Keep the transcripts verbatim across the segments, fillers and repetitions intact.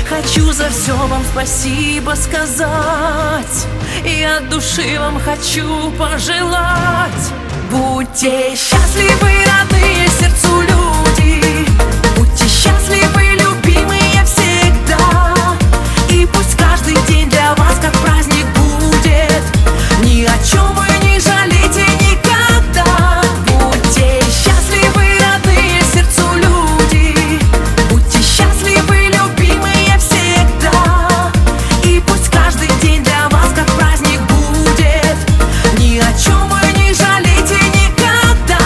Хочу за все вам спасибо сказать, и от души вам хочу пожелать. Будьте счастливы, родные сердцу люди, будьте счастливы, любимые всегда. И пусть каждый день для вас как праздник будет, ни о чем вы не жалейте никогда. Будьте счастливы, родные сердцу люди, будьте счастливы, любимые всегда. И пусть каждый день для вас как праздник будет, ни о чем вы не жалейте никогда.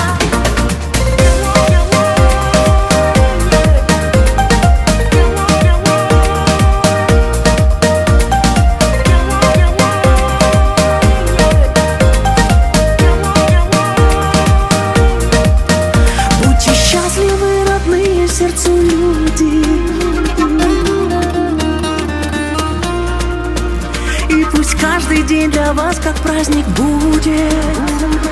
Будьте счастливы, родные сердцу люди, и пусть каждый день для вас как праздник будет.